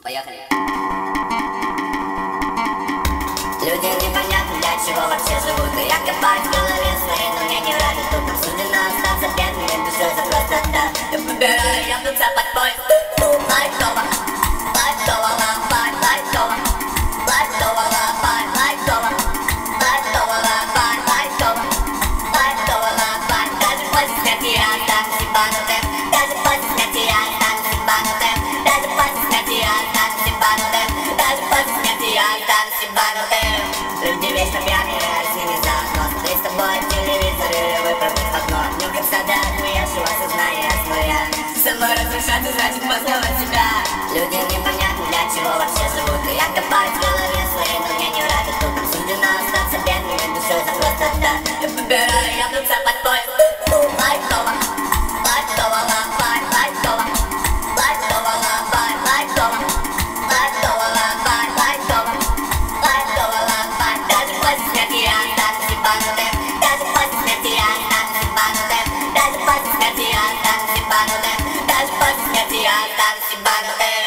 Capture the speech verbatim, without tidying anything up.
Поехали. Люди непонятно для чего вообще живут. И я копаюсь в голове своей, но мне не рады. Тут нам суждено остаться бедными душой за просто так. Я выбираю ебнуться под поезд. Лайтово, лайтово, лапай, лайтово, лайтово, лапай, лайтово, лайтово, лапай, лайтово, лайтово, лапай. Даже после смерти я останусь ебанутым. Даже после смерти я останусь ебанутым. Даже после смерти я останусь ебанутым. Даже после смерти я останусь ебанутым. Люди вечно пьяные, а с ними заодно. Смотри с тобой телевизор или выпрыгнуть в окно. Днем как солдат, уехавшего сознания своя. Саморазрушаться значит познавать себя. Люди непонятно для чего вообще живут. И я копаюсь в голове своей, но мне не рады. Тут нам суждено остаться бедными душой за просто так. Я выбираю ебнуться под поезд. Лайтово, лайтово, лапай, лайтово, лайтово, лапай, лайтово, лайтово, лапай, лайтово, лайтово, лапай. Даже после смерти я останусь ебанутым. Даже после смерти я останусь ебанутым. Даже после смерти я останусь ебанутым. Даже после смерти я останусь ебанутым.